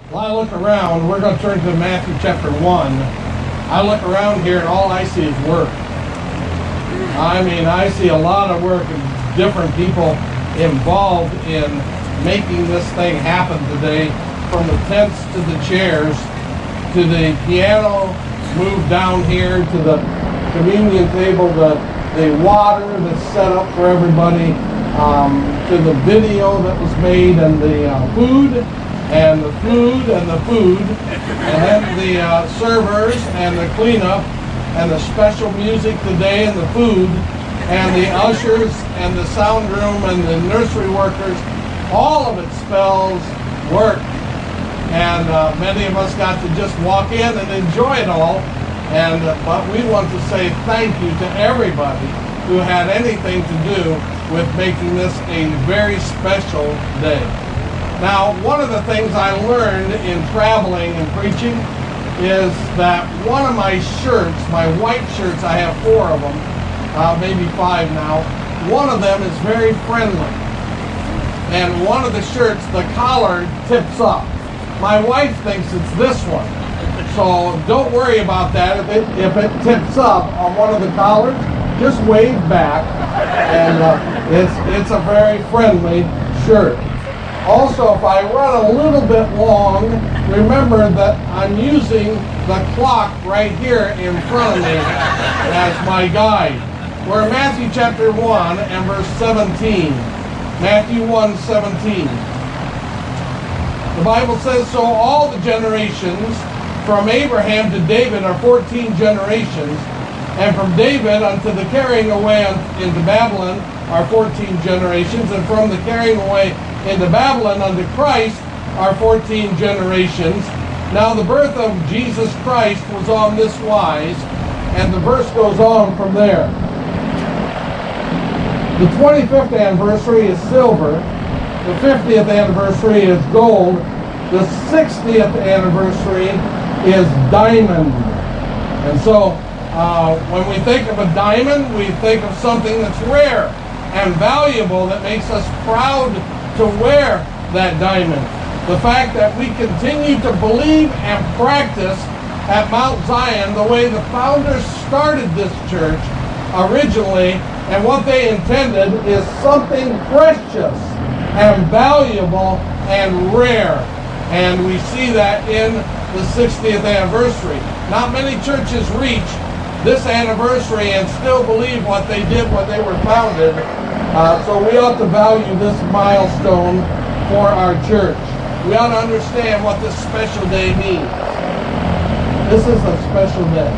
Well, I look around, we're going to turn to Matthew chapter 1. I look around here and all I see is work. I mean, I see a lot of work and different people involved in making this thing happen today, from the tents to the chairs, to the piano moved down here, to the communion table, the water that's set up for everybody, to the video that was made, and the food, and the food, and the food, and then the servers, and the cleanup, and the special music today, and the food, and the ushers, and the sound room, and the nursery workers. All of it spells work. And many of us got to just walk in and enjoy it all. But we want to say thank you to everybody who had anything to do with making this a very special day. Now, one of the things I learned in traveling and preaching is that one of my shirts, my white shirts, I have 4 of them, maybe 5 now, one of them is very friendly. And one of the shirts, the collar tips up. My wife thinks it's this one. So don't worry about that. If it tips up on one of the collars, just wave back. And it's a very friendly shirt. Also, if I run a little bit long, remember that I'm using the clock right here in front of me as my guide. We're in Matthew chapter 1 and verse 17. Matthew 1:17. The Bible says, "So all the generations from Abraham to David are 14 generations, and from David unto the carrying away into Babylon are 14 generations, and from the carrying away into Babylon unto Christ are 14 generations. Now the birth of Jesus Christ was on this wise," and the verse goes on from there. The 25th anniversary is silver. The 50th anniversary is gold. The 60th anniversary is diamond. And so when we think of a diamond, we think of something that's rare and valuable that makes us proud to wear that diamond. The fact that we continue to believe and practice at Mount Zion the way the founders started this church originally, and what they intended is something precious and valuable and rare. And we see that in the 60th anniversary. Not many churches reach this anniversary and still believe what they did when they were founded. So we ought to value this milestone for our church. We ought to understand what this special day means. This is a special day.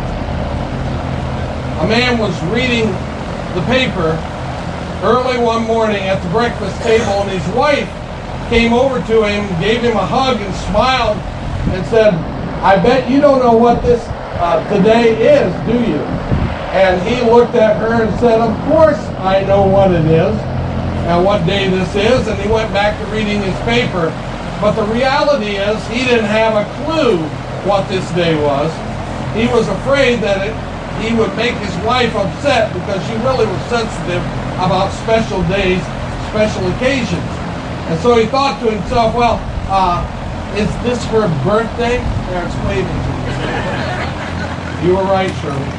A man was reading the paper early one morning at the breakfast table, and his wife came over to him, gave him a hug, and smiled and said, "I bet you don't know what this today is, do you?" And he looked at her and said, "Of course I know what it is and what day this is," and he went back to reading his paper. But the reality is he didn't have a clue what this day was. He was afraid that he would make his wife upset because she really was sensitive about special days, special occasions. And so he thought to himself, well, is this her birthday? There, it's waving to me. You were right, Shirley.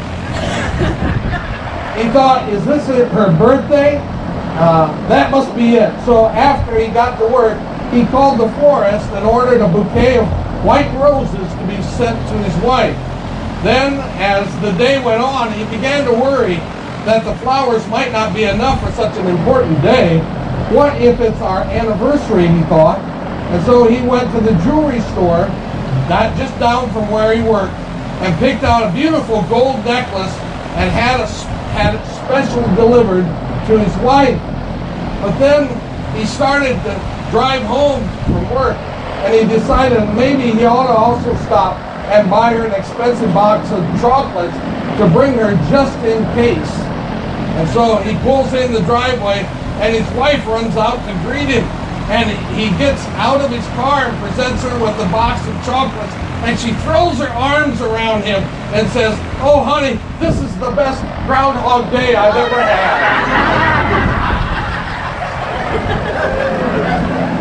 He thought, is this her birthday? That must be it. So after he got to work, he called the florist and ordered a bouquet of white roses to be sent to his wife. Then, as the day went on, he began to worry that the flowers might not be enough for such an important day. What if it's our anniversary, he thought. And so he went to the jewelry store, just down from where he worked, and picked out a beautiful gold necklace and had it special delivered to his wife. But then he started to drive home from work, and he decided maybe he ought to also stop and buy her an expensive box of chocolates to bring her just in case. And so he pulls in the driveway, and his wife runs out to greet him. And he gets out of his car and presents her with the box of chocolates, and she throws her arms around him and says, "Oh, honey, this is the best Groundhog Day I've ever had."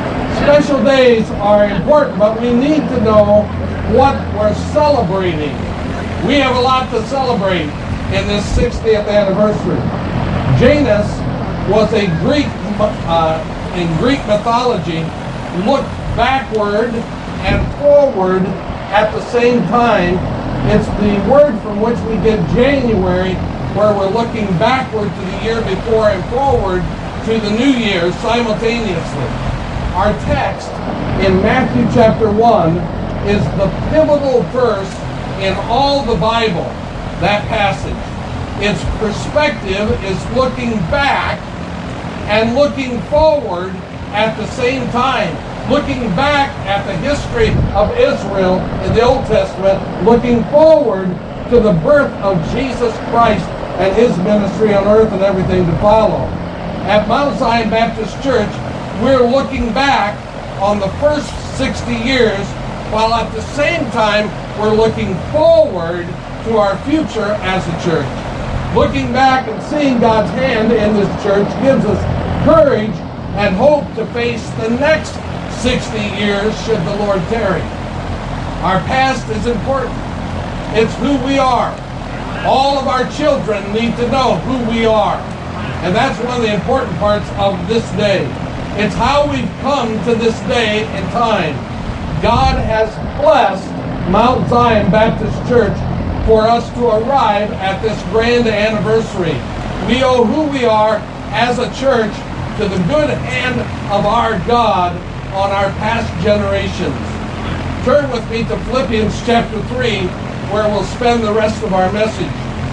Special days are important, but we need to know what we're celebrating. We have a lot to celebrate in this 60th anniversary. Janus was a Greek, in Greek mythology, looked backward and forward at the same time. It's the word from which we get January, where we're looking backward to the year before and forward to the new year simultaneously. Our text in Matthew chapter 1 is the pivotal verse in all the Bible, that passage. Its perspective is looking back and looking forward at the same time. Looking back at the history of Israel in the Old Testament, looking forward to the birth of Jesus Christ and his ministry on earth and everything to follow. At Mount Zion Baptist Church, we're looking back on the first 60 years, while at the same time we're looking forward to our future as a church. Looking back and seeing God's hand in this church gives us courage and hope to face the next 60 years should the Lord tarry. Our past is important. It's who we are. All of our children need to know who we are. And that's one of the important parts of this day. It's how we've come to this day in time. God has blessed Mount Zion Baptist Church for us to arrive at this grand anniversary. We owe who we are as a church to the good hand of our God on our past generations. Turn with me to Philippians chapter 3, where we'll spend the rest of our message.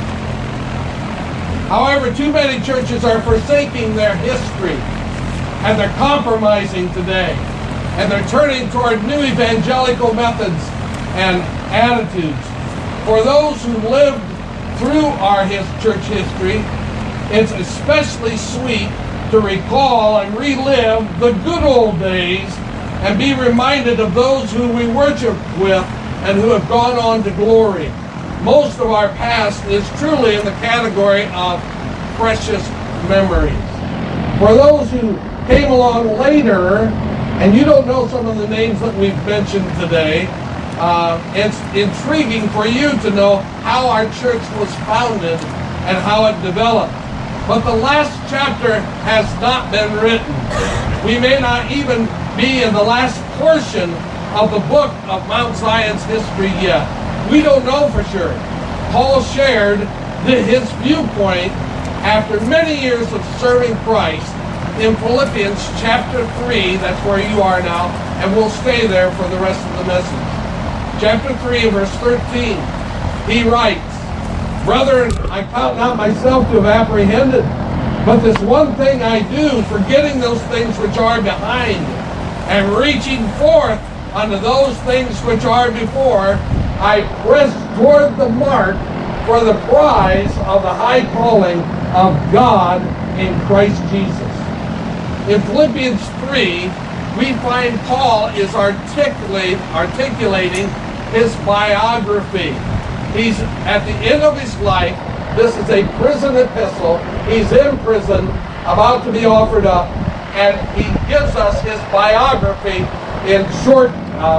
However, too many churches are forsaking their history, and they're compromising today, and they're turning toward new evangelical methods and attitudes. For those who lived through our church history, it's especially sweet to recall and relive the good old days and be reminded of those who we worship with and who have gone on to glory. Most of our past is truly in the category of precious memories. For those who came along later, and you don't know some of the names that we've mentioned today, it's intriguing for you to know how our church was founded and how it developed. But the last chapter has not been written. We may not even be in the last portion of the book of Mount Zion's history yet. We don't know for sure. Paul shared his viewpoint after many years of serving Christ in Philippians chapter 3, that's where you are now, and we'll stay there for the rest of the message. Chapter 3, verse 13, he writes, "Brethren, I count not myself to have apprehended, but this one thing I do, forgetting those things which are behind, and reaching forth unto those things which are before, I press toward the mark for the prize of the high calling of God in Christ Jesus." In Philippians 3, we find Paul is articulating his biography. He's at the end of his life. This is a prison epistle. He's in prison, about to be offered up, and he gives us his biography in short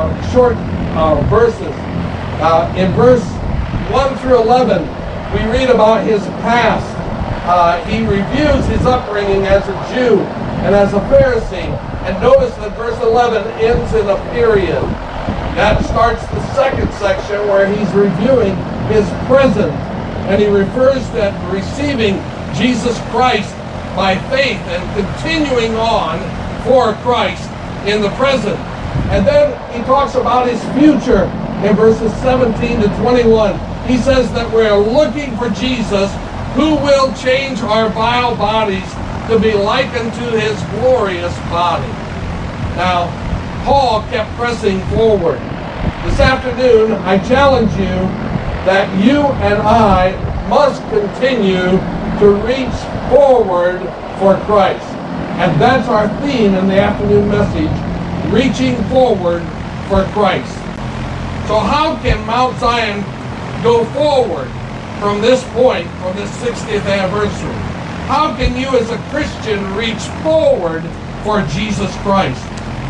verses. In verse 1 through 11, we read about his past. He reviews his upbringing as a Jew and as a Pharisee. And notice that verse 11 ends in a period. That starts the second section where he's reviewing his present. And he refers to receiving Jesus Christ by faith and continuing on for Christ in the present. And then he talks about his future in verses 17 to 21. He says that we're looking for Jesus, who will change our vile bodies to be likened to his glorious body. Now, Paul kept pressing forward. This afternoon, I challenge you that you and I must continue to reach forward for Christ. And that's our theme in the afternoon message, reaching forward for Christ. So how can Mount Zion go forward from this point, from this 60th anniversary? How can you as a Christian reach forward for Jesus Christ?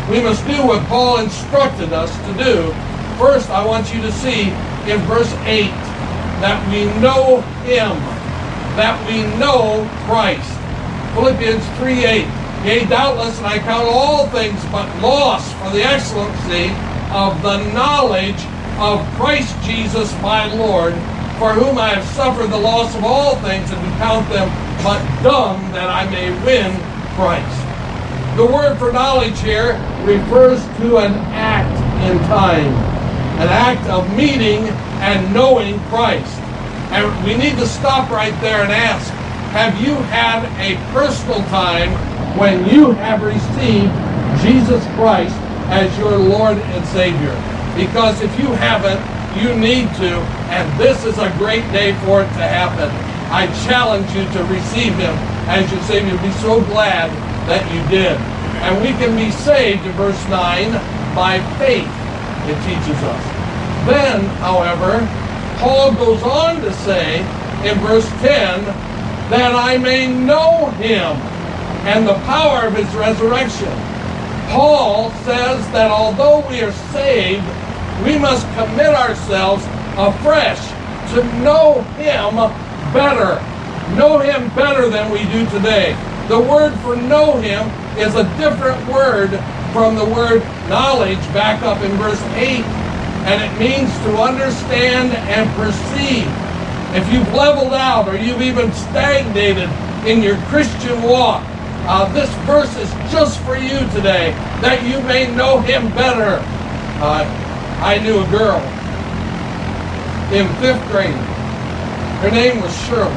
We must do what Paul instructed us to do. First, I want you to see in verse 8 that we know him, that we know Christ. Philippians 3:8. Yea, doubtless, and I count all things but loss for the excellency of the knowledge of Christ Jesus my Lord, for whom I have suffered the loss of all things, and do count them but dung, that I may win Christ. The word for knowledge here refers to an act in time, an act of meeting and knowing Christ. And we need to stop right there and ask, have you had a personal time when you have received Jesus Christ as your Lord and Savior? Because if you haven't, you need to, and this is a great day for it to happen. I challenge you to receive him as your Savior. Be so glad that you did. And we can be saved, in verse 9, by faith, it teaches us. Then, however, Paul goes on to say in verse 10, that I may know him and the power of his resurrection. Paul says that although we are saved, we must commit ourselves afresh to know him better. Know him better than we do today. The word for know him is a different word from the word knowledge back up in verse 8. And it means to understand and perceive. If you've leveled out or you've even stagnated in your Christian walk, this verse is just for you today, that you may know him better. I knew a girl in 5th grade. Her name was Shirley.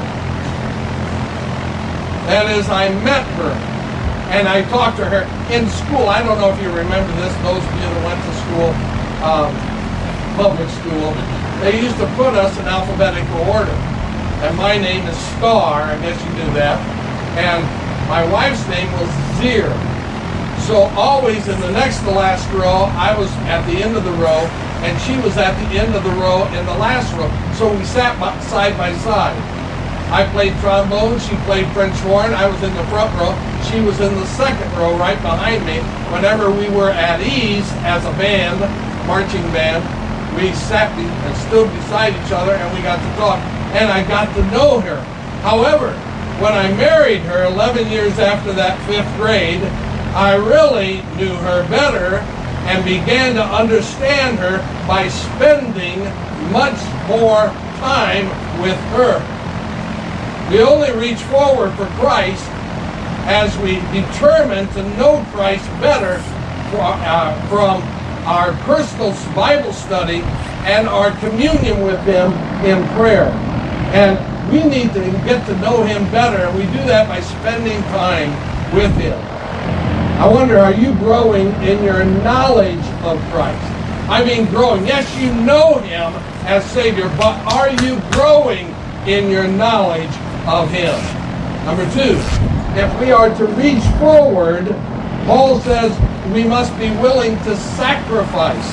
And as I met her and I talked to her in school, I don't know if you remember this, those of you that went to school, public school, they used to put us in alphabetical order. And my name is Star, I guess you knew that. And my wife's name was Zier. So always in the next to last row, I was at the end of the row, and she was at the end of the row in the last row. So we sat side by side. I played trombone, she played French horn, I was in the front row, she was in the second row right behind me. Whenever we were at ease as a band, marching band, we sat and stood beside each other and we got to talk. And I got to know her. However, when I married her 11 years after that 5th grade, I really knew her better and began to understand her by spending much more time with her. We only reach forward for Christ as we determine to know Christ better from our personal Bible study and our communion with him in prayer. And we need to get to know him better, and we do that by spending time with him. I wonder, are you growing in your knowledge of Christ? I mean growing. Yes, you know him as Savior, but are you growing in your knowledge of him? Number 2, if we are to reach forward, Paul says we must be willing to sacrifice.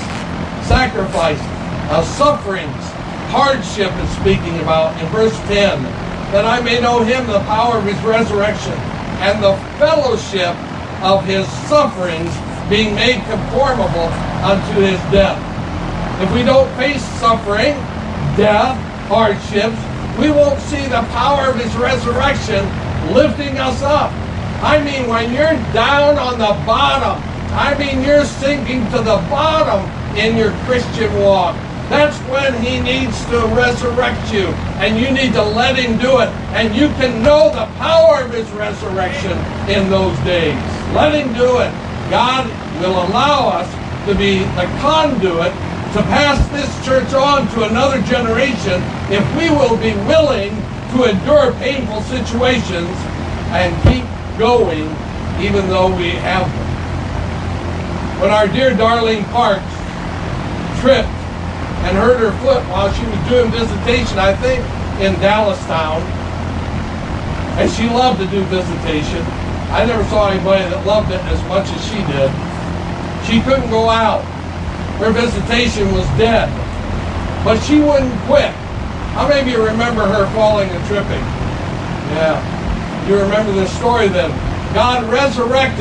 Sufferings, hardship is speaking about in verse 10, that I may know him, the power of his resurrection, and the fellowship of his sufferings, being made conformable unto his death. If we don't face suffering, death, hardships, we won't see the power of his resurrection lifting us up. I mean, when you're down on the bottom, I mean, you're sinking to the bottom in your Christian walk. That's when he needs to resurrect you, and you need to let him do it. And you can know the power of his resurrection in those days. Let him do it. God will allow us to be the conduit to pass this church on to another generation if we will be willing to endure painful situations and keep going even though we have them. When our dear Darlene Parks tripped and hurt her foot while she was doing visitation, I think, in Dallastown, and she loved to do visitation. I never saw anybody that loved it as much as she did. She couldn't go out. Her visitation was dead. But she wouldn't quit. How many of you remember her falling and tripping? Yeah. You remember this story then. God resurrected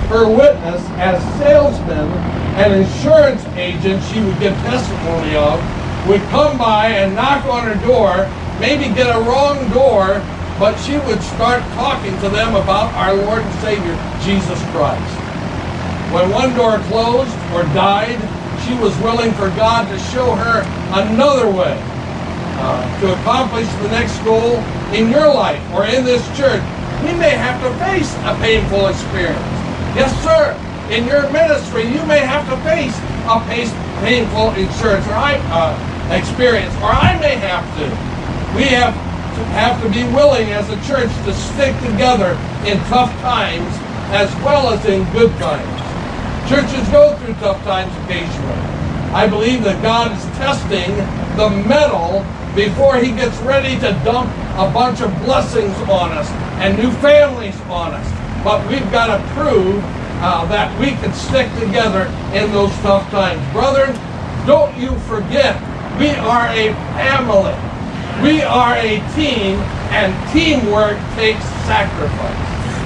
her witness as salesmen and insurance agents she would give testimony of would come by and knock on her door, maybe get a wrong door, but she would start talking to them about our Lord and Savior, Jesus Christ. When one door closed or died, she was willing for God to show her another way to accomplish the next goal in your life or in this church. We may have to face a painful experience. Yes, sir. In your ministry, you may have to face a painful experience, or I may have to. We have to be willing as a church to stick together in tough times as well as in good times. Churches go through tough times occasionally. I believe that God is testing the metal before He gets ready to dump a bunch of blessings on us and new families on us. But we've got to prove that we can stick together in those tough times. Brethren, don't you forget, we are a family. We are a team, and teamwork takes sacrifice.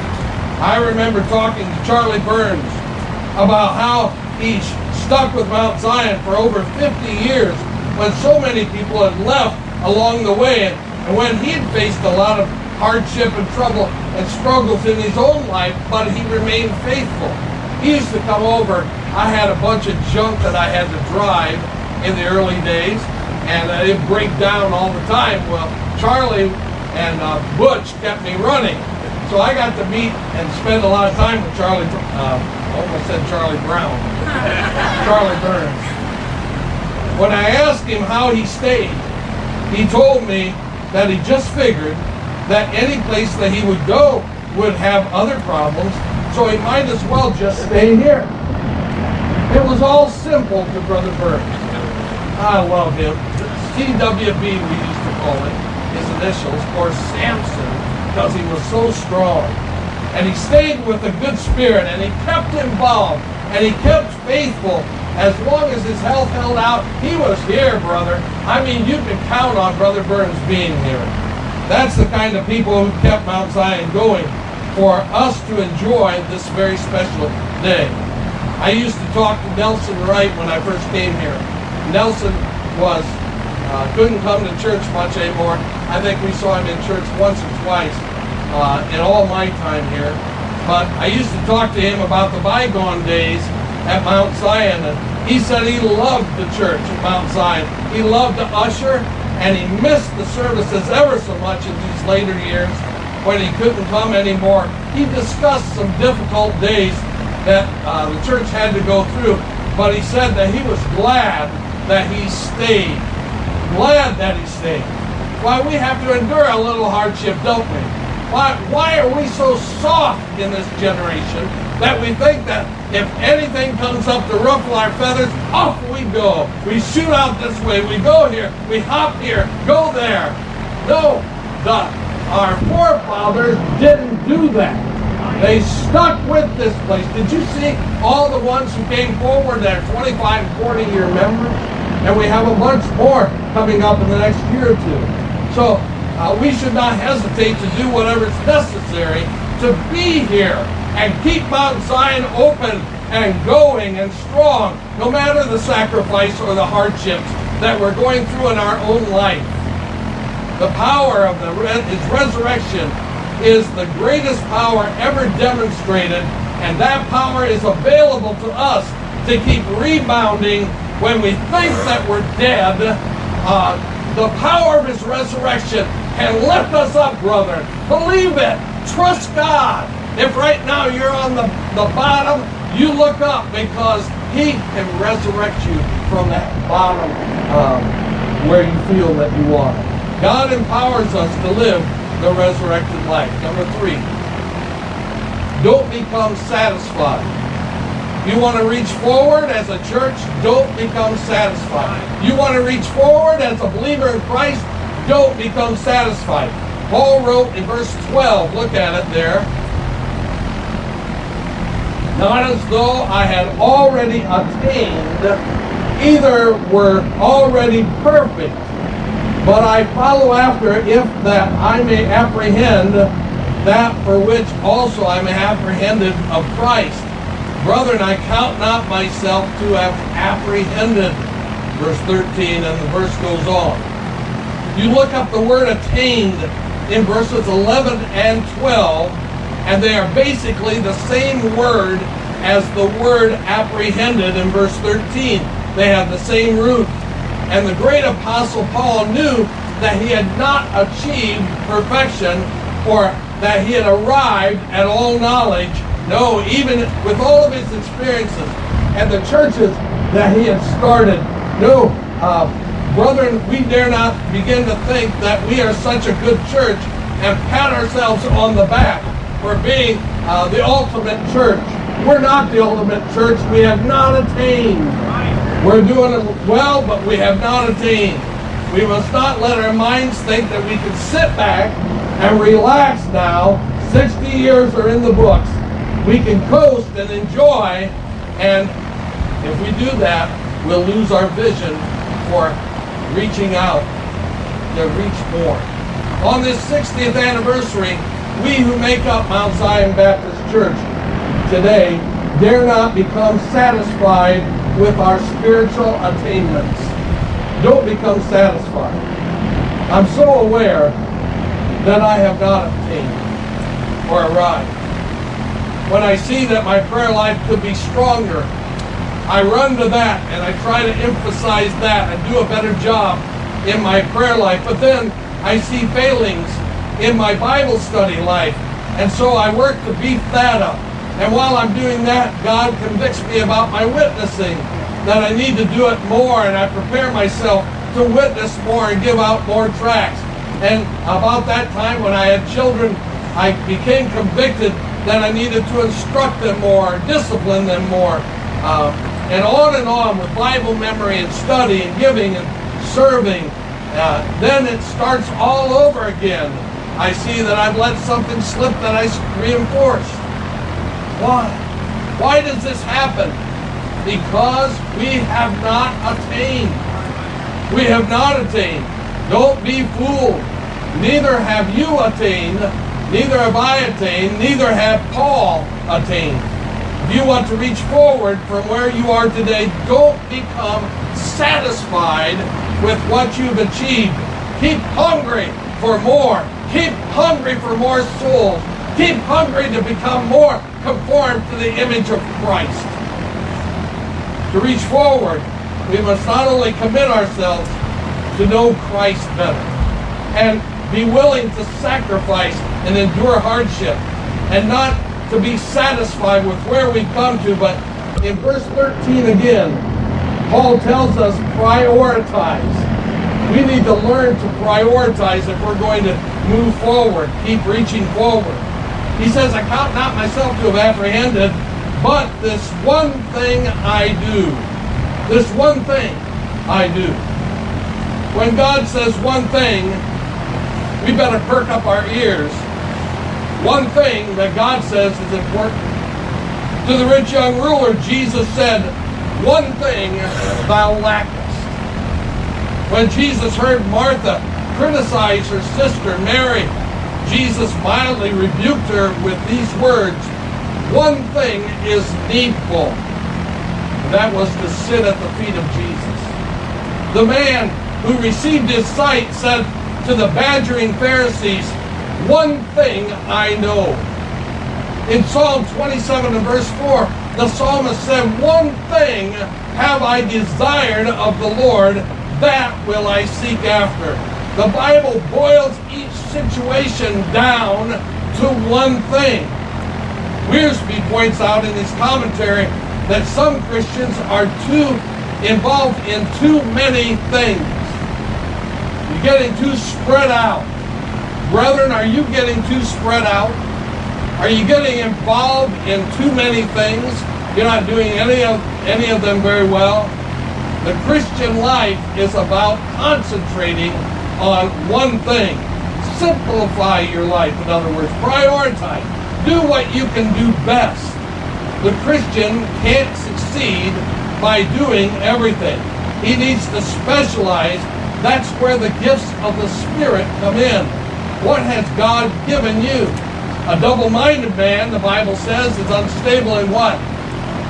I remember talking to Charlie Burns about how he stuck with Mount Zion for over 50 years when so many people had left along the way, and when he had faced a lot of hardship and trouble and struggles in his own life, but he remained faithful. He used to come over. I had a bunch of junk that I had to drive in the early days, and it'd break down all the time. Well, Charlie and Butch kept me running. So I got to meet and spend a lot of time with Charlie, almost said Charlie Brown, Charlie Burns. When I asked him how he stayed, he told me that he just figured that any place that he would go would have other problems, so he might as well just stay here. It was all simple to Brother Burns. I love him. TWB, we used to call him, his initials, or Samson, because he was so strong. And he stayed with a good spirit, and he kept involved, and he kept faithful. As long as his health held out, he was here, brother. I mean, you can count on Brother Burns being here. That's the kind of people who kept Mount Zion going for us to enjoy this very special day. I used to talk to Nelson Wright when I first came here. Nelson couldn't come to church much anymore. I think we saw him in church once or twice in all my time here. But I used to talk to him about the bygone days at Mount Zion, and he said he loved the church at Mount Zion. He loved to usher, and he missed the services ever so much in these later years when he couldn't come anymore. He discussed some difficult days that the church had to go through, but he said that he was glad that he stayed. Glad that he stayed. Why, we have to endure a little hardship, don't we? Why are we so soft in this generation that we think that if anything comes up to ruffle our feathers, off we go. We shoot out this way, we go here, we hop here, go there. No, our forefathers didn't do that. They stuck with this place. Did you see all the ones who came forward that are 25 and 40-year members? And we have a bunch more coming up in the next year or two. So we should not hesitate to do whatever is necessary to be here and keep Mount Zion open and going and strong, no matter the sacrifice or the hardships that we're going through in our own life. The power of His resurrection is the greatest power ever demonstrated, and that power is available to us to keep rebounding when we think that we're dead. The power of His resurrection can lift us up, brother. Believe it. Trust God. If right now you're on the bottom, you look up, because He can resurrect you from that bottom where you feel that you are. God empowers us to live the resurrected life. Number 3, don't become satisfied. You want to reach forward as a church, don't become satisfied. You want to reach forward as a believer in Christ, don't become satisfied. Paul wrote in verse 12, look at it there. Not as though I had already attained, either were already perfect, but I follow after, if that I may apprehend that for which also I am apprehended of Christ. Brethren, I count not myself to have apprehended. Verse 13, and the verse goes on. You look up the word attained in verses 11 and 12, and they are basically the same word as the word apprehended in verse 13. They have the same root. And the great apostle Paul knew that he had not achieved perfection, or that he had arrived at all knowledge. No, even with all of his experiences and the churches that he had started. No, brethren, we dare not begin to think that we are such a good church and pat ourselves on the back for being the ultimate church. We're not the ultimate church. We have not attained. We're doing it well, but we have not attained. We must not let our minds think that we can sit back and relax now. 60 years are in the books. We can coast and enjoy, and if we do that, we'll lose our vision for reaching out to reach more. On this 60th anniversary, we who make up Mount Zion Baptist Church today dare not become satisfied with our spiritual attainments. Don't become satisfied. I'm so aware that I have not attained or arrived. When I see that my prayer life could be stronger, I run to that and I try to emphasize that and do a better job in my prayer life. But then I see failings in my Bible study life, and so I work to beef that up. And while I'm doing that, God convicts me about my witnessing, that I need to do it more, and I prepare myself to witness more and give out more tracts. And about that time when I had children, I became convicted that I needed to instruct them more, discipline them more, and on with Bible memory and study and giving and serving. Then it starts all over again. I see that I've let something slip that I reinforced. Why? Why does this happen? Because we have not attained. We have not attained. Don't be fooled. Neither have you attained, neither have I attained, neither have Paul attained. If you want to reach forward from where you are today, don't become satisfied with what you've achieved. Keep hungry for more. Keep hungry for more souls. Keep hungry to become more conformed to the image of Christ. To reach forward, we must not only commit ourselves to know Christ better and be willing to sacrifice and endure hardship, and not to be satisfied with where we've come to, but in verse 13 again, Paul tells us prioritize. We need to learn to prioritize if we're going to move forward, keep reaching forward. He says, I count not myself to have apprehended, but this one thing I do. This one thing I do. When God says one thing, we better perk up our ears. One thing that God says is important. To the rich young ruler, Jesus said, one thing thou lackest. When Jesus heard Martha criticize her sister Mary, Jesus mildly rebuked her with these words, one thing is needful. And that was to sit at the feet of Jesus. The man who received his sight said to the badgering Pharisees, one thing I know. In Psalm 27 and verse 4, the psalmist said, one thing have I desired of the Lord, that will I seek after. The Bible boils each situation down to one thing. Wiersbe points out in his commentary that some Christians are too involved in too many things. You're getting too spread out. Brethren, are you getting too spread out? Are you getting involved in too many things? You're not doing any of them very well. The Christian life is about concentrating on one thing. Simplify your life, in other words. Prioritize. Do what you can do best. The Christian can't succeed by doing everything. He needs to specialize. That's where the gifts of the Spirit come in. What has God given you? A double-minded man, the Bible says, is unstable in what?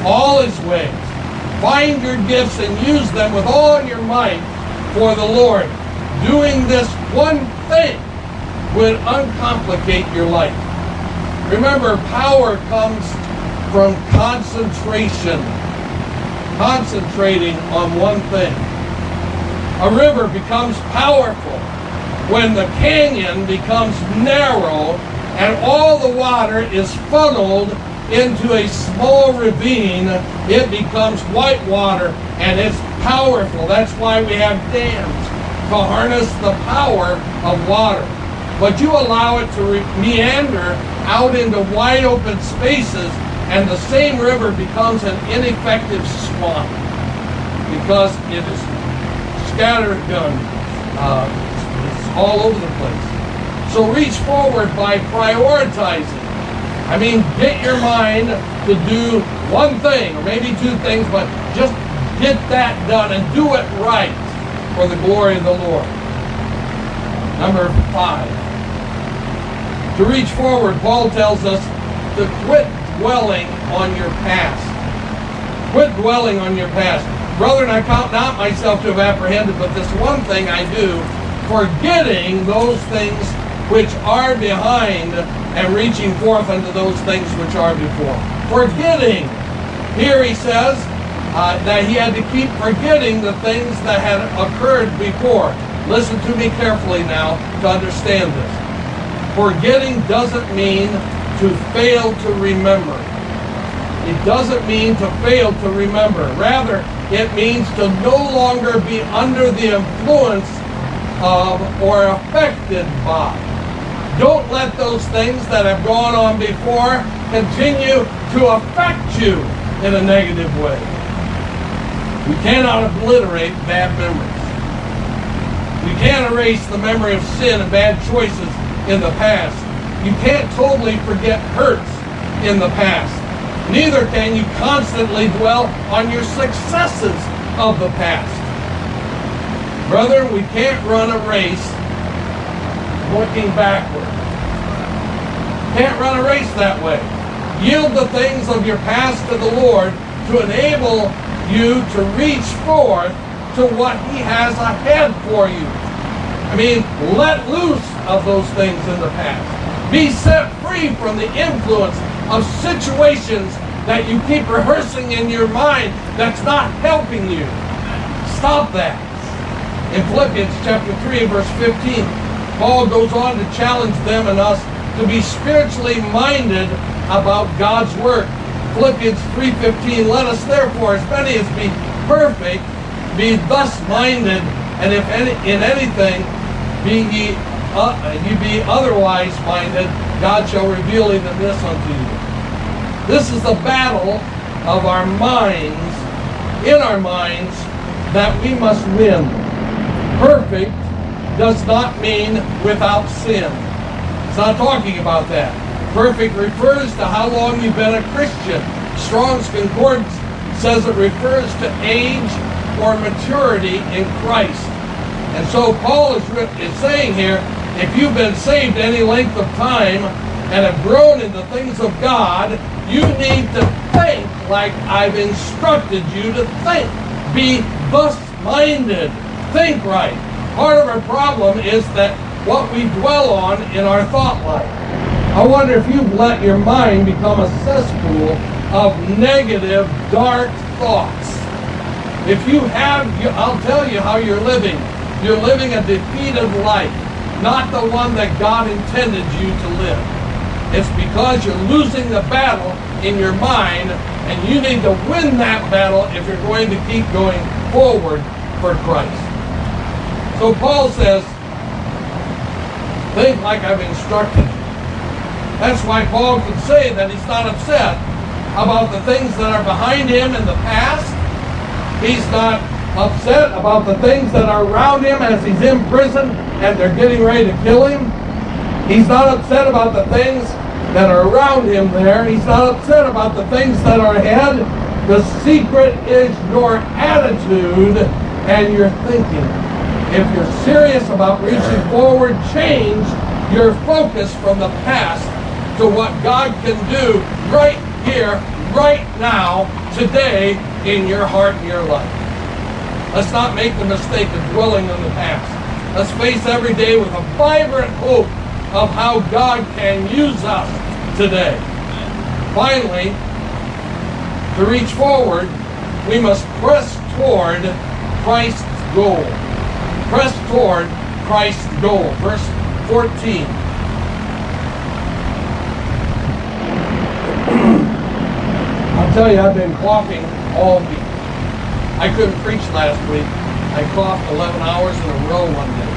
all His ways. Find your gifts and use them with all your might for the Lord. Doing this one thing would uncomplicate your life. Remember, power comes from concentration. Concentrating on one thing. A river becomes powerful when the canyon becomes narrow and all the water is funneled into a small ravine. It becomes white water and it's powerful. That's why we have dams, to harness the power of water. But you allow it to meander out into wide open spaces, and the same river becomes an ineffective swamp because it is scattered, it's all over the place. So reach forward by prioritizing. I mean, get your mind to do one thing, or maybe two things, but just get that done and do it right for the glory of the Lord. Number 5. To reach forward, Paul tells us to quit dwelling on your past. Quit dwelling on your past. Brethren, I count not myself to have apprehended, but this one thing I do, forgetting those things which are behind and reaching forth unto those things which are before. Forgetting. Here he says that he had to keep forgetting the things that had occurred before. Listen to me carefully now to understand this. Forgetting doesn't mean to fail to remember. It doesn't mean to fail to remember. Rather, it means to no longer be under the influence of or affected by. Don't let those things that have gone on before continue to affect you in a negative way. We cannot obliterate bad memories. We can't erase the memory of sin and bad choices in the past. You can't totally forget hurts in the past. Neither can you constantly dwell on your successes of the past. Brother, we can't run a race looking backward. Can't run a race that way. Yield the things of your past to the Lord to enable you to reach forth to what He has ahead for you. I mean, let loose of those things in the past. Be set free from the influence of situations that you keep rehearsing in your mind that's not helping you. Stop that. In Philippians chapter 3 and verse 15, Paul goes on to challenge them and us to be spiritually minded about God's work. Philippians 3:15, let us therefore, as many as be perfect, be thus minded, and if in anything you be otherwise minded, God shall reveal even this unto you. This is the battle of our minds, in our minds, that we must win. Perfect does not mean without sin. It's not talking about that. Perfect refers to how long you've been a Christian. Strong's Concordance says it refers to age or maturity in Christ. And so Paul is saying here, if you've been saved any length of time and have grown in the things of God, you need to think like I've instructed you to think. Be thus minded. Think right. Part of our problem is that what we dwell on in our thought life. I wonder if you've let your mind become a cesspool of negative, dark thoughts. If you have, I'll tell you how you're living. You're living a defeated life, not the one that God intended you to live. It's because you're losing the battle in your mind, and you need to win that battle if you're going to keep going forward for Christ. So Paul says, think like I've instructed you. That's why Paul could say that he's not upset about the things that are behind him in the past. He's not upset about the things that are around him as he's in prison and they're getting ready to kill him. He's not upset about the things that are around him there. He's not upset about the things that are ahead. The secret is your attitude and your thinking. If you're serious about reaching forward, change your focus from the past to what God can do right here, right now, today in your heart and your life. Let's not make the mistake of dwelling on the past. Let's face every day with a vibrant hope of how God can use us today. Finally, to reach forward, we must press toward Christ's goal. Press toward Christ's goal. Verse 14. I'll tell you, I've been coughing all week. I couldn't preach last week. I coughed 11 hours in a row one day.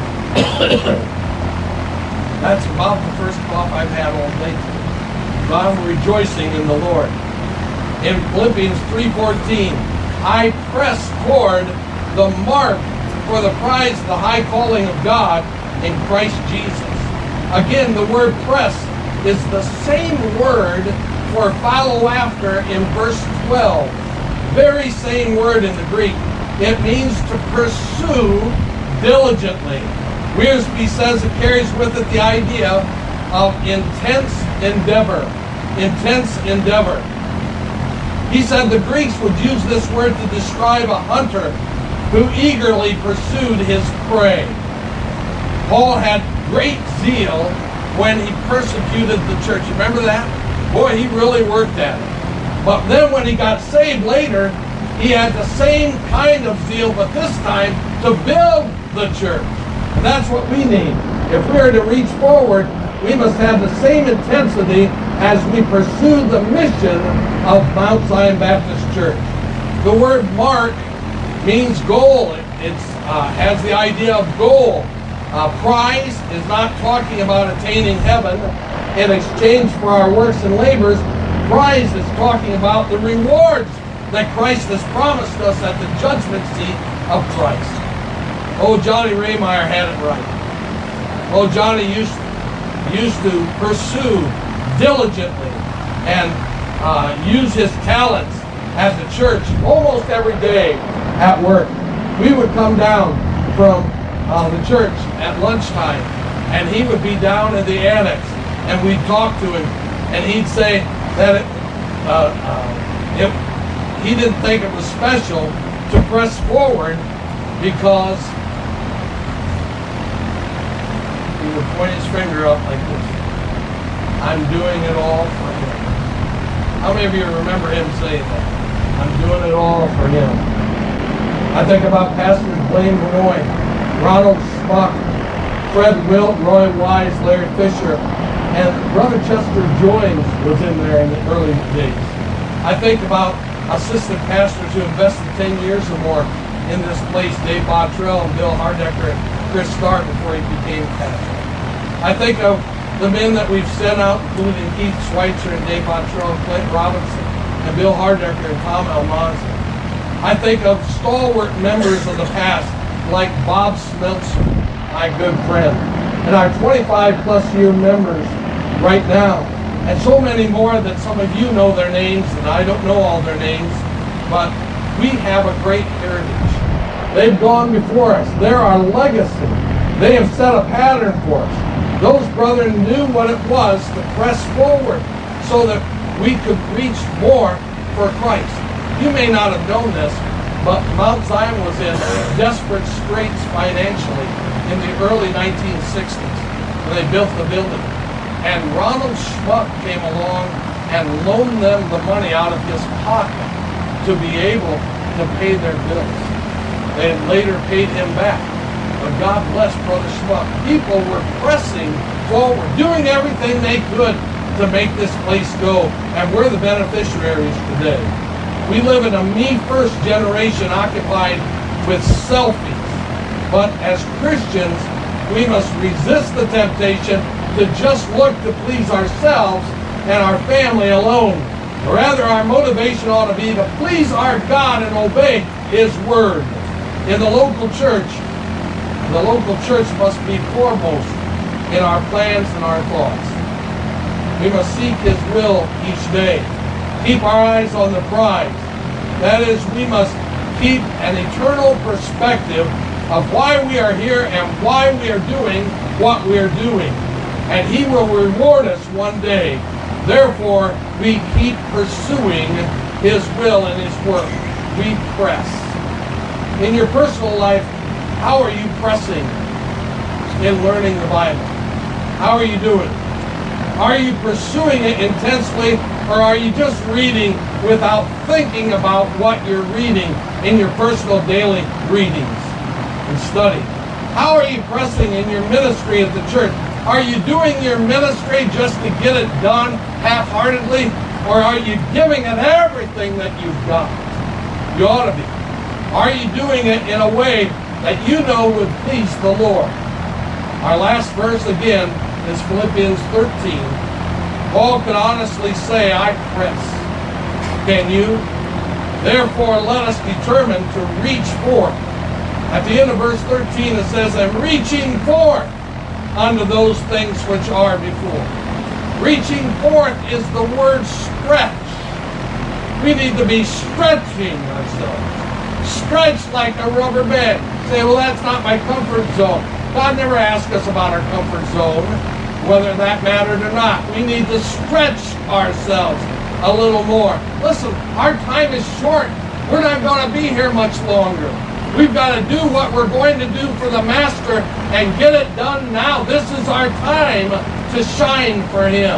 That's about the first cough I've had all day today. But I'm rejoicing in the Lord. In Philippians 3:14, I press toward the mark for the prize of the high calling of God in Christ Jesus. Again, the word press is the same word for follow after in verse 12. Very same word in the Greek. It means to pursue diligently. Wiersbe says it carries with it the idea of intense endeavor. Intense endeavor. He said the Greeks would use this word to describe a hunter who eagerly pursued his prey. Paul had great zeal when he persecuted the church. Remember that? Boy, he really worked at it. But then when he got saved later, he had the same kind of zeal, but this time to build the church. And that's what we need. If we are to reach forward, we must have the same intensity as we pursue the mission of Mount Zion Baptist Church. The word mark means goal. It has the idea of goal. Prize is not talking about attaining heaven in exchange for our works and labors. Prize is talking about the rewards that Christ has promised us at the judgment seat of Christ. Oh, Johnny Raymeyer had it right. Oh, Johnny used to pursue diligently and use his talents at the church almost every day at work. We would come down from the church at lunchtime, and he would be down in the annex, and we'd talk to him, and he'd say that he didn't think it was special to press forward because he would point his finger up like this. I'm doing it all for him. How many of you remember him saying that? I'm doing it all for him. I think about Pastors Blaine Benoit, Ronald Schmuck, Fred Wilt, Roy Wise, Larry Fisher, and Brother Chester Joynes was in there in the early days. I think about assistant pastors who invested 10 years or more in this place, Dave Bottrell and Bill Hardecker and Chris Starr before he became pastor. I think of the men that we've sent out, including Keith Schweitzer and Dave Bottrell and Clint Robinson and Bill Hardecker and Tom Almanza. I think of stalwart members of the past like Bob Smeltzer, my good friend, and our 25-plus year members right now, and so many more that some of you know their names, and I don't know all their names, but we have a great heritage. They've gone before us. They're our legacy. They have set a pattern for us. Those brethren knew what it was to press forward so that we could reach more for Christ. You may not have known this, but Mount Zion was in desperate straits financially in the early 1960s when they built the building. And Ronald Schmuck came along and loaned them the money out of his pocket to be able to pay their bills. They later paid him back. But God bless Brother Schmuck. People were pressing forward, doing everything they could to make this place go. And we're the beneficiaries today. We live in a me-first generation occupied with selfies. But as Christians, we must resist the temptation to just look to please ourselves and our family alone. Rather, our motivation ought to be to please our God and obey His Word. In the local church must be foremost in our plans and our thoughts. We must seek His will each day. Keep our eyes on the prize. That is, we must keep an eternal perspective of why we are here and why we are doing what we are doing. And He will reward us one day. Therefore, we keep pursuing His will and His work. We press. In your personal life, how are you pressing in learning the Bible? How are you doing? Are you pursuing it intensely, or are you just reading without thinking about what you're reading in your personal daily readings and study? How are you pressing in your ministry at the church? Are you doing your ministry just to get it done half-heartedly, or are you giving it everything that you've got? You ought to be. Are you doing it in a way that you know would please the Lord? Our last verse again is Philippians 13. Paul could honestly say, I press. Can you? Therefore, let us determine to reach forth. At the end of verse 13 it says, I'm reaching forth unto those things which are before. Reaching forth is the word stretch. We need to be stretching ourselves. Stretch like a rubber band. Say, well, that's not my comfort zone. God never asked us about our comfort zone, whether that mattered or not. We need to stretch ourselves a little more. Listen, our time is short. We're not going to be here much longer. We've got to do what we're going to do for the Master and get it done now. This is our time to shine for Him.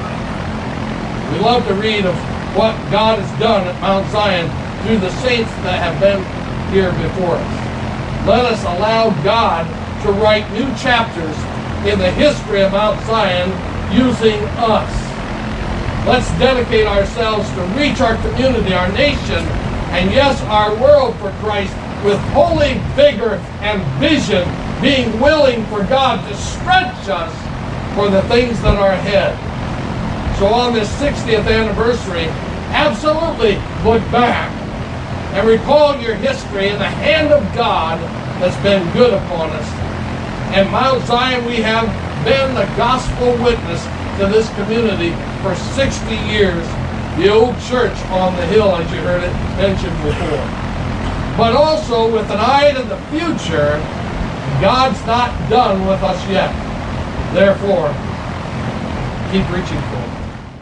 We love to read of what God has done at Mount Zion through the saints that have been here before us. Let us allow God to write new chapters in the history of Mount Zion using us. Let's dedicate ourselves to reach our community, our nation, and yes, our world for Christ with holy vigor and vision, being willing for God to stretch us for the things that are ahead. So on this 60th anniversary, absolutely look back and recall your history and the hand of God that's been good upon us. And Mount Zion, we have been the gospel witness to this community for 60 years. The old church on the hill, as you heard it mentioned before. But also with an eye to the future, God's not done with us yet. Therefore, keep reaching forward.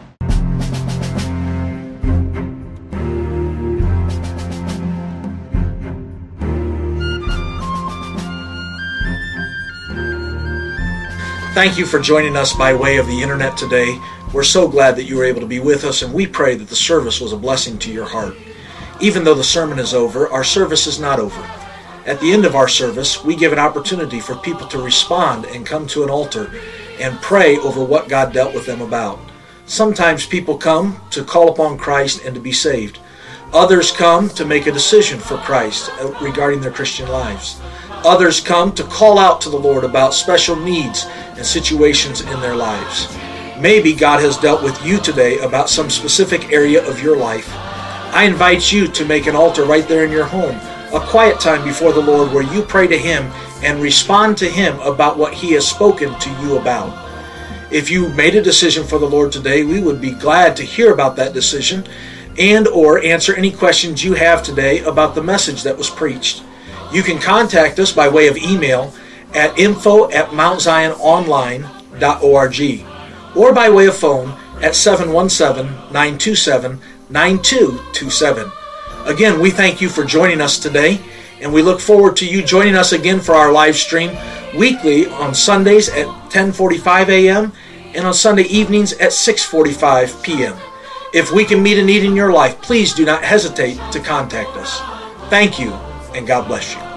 Thank you for joining us by way of the internet today. We're so glad that you were able to be with us, and we pray that the service was a blessing to your heart. Even though the sermon is over, our service is not over. At the end of our service, we give an opportunity for people to respond and come to an altar and pray over what God dealt with them about. Sometimes people come to call upon Christ and to be saved. Others come to make a decision for Christ regarding their Christian lives. Others come to call out to the Lord about special needs and situations in their lives. Maybe God has dealt with you today about some specific area of your life. I invite you to make an altar right there in your home, a quiet time before the Lord where you pray to Him and respond to Him about what He has spoken to you about. If you made a decision for the Lord today, we would be glad to hear about that decision and or answer any questions you have today about the message that was preached. You can contact us by way of email at info@mountziononline.org or by way of phone at 717-927-9227. Again, we thank you for joining us today, and we look forward to you joining us again for our live stream weekly on Sundays at 10:45 a.m. and on Sunday evenings at 6:45 p.m. If we can meet a need in your life, please do not hesitate to contact us. Thank you, and God bless you.